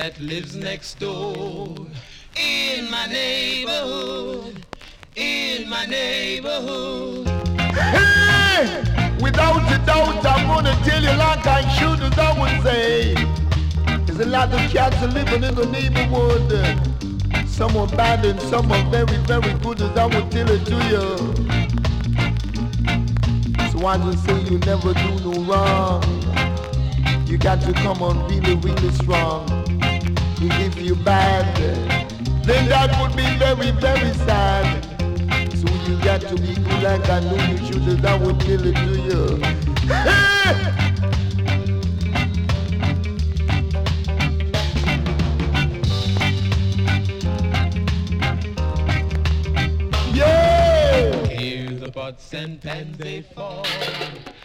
that lives next door. In my neighborhood, in my neighborhood. Hey! Without a doubt, I'm gonna tell you like I should, as I would say. There's a lot of cats living in the neighborhood. Some are bad and some are very, very good, as I would tell it to you. So I just say you never do no wrong. You got to come on really, really strong. If you're bad, then that would be very, very sad. So you got to be good like I know you should, as I would tell it to you. Hear the pots and pans they fall.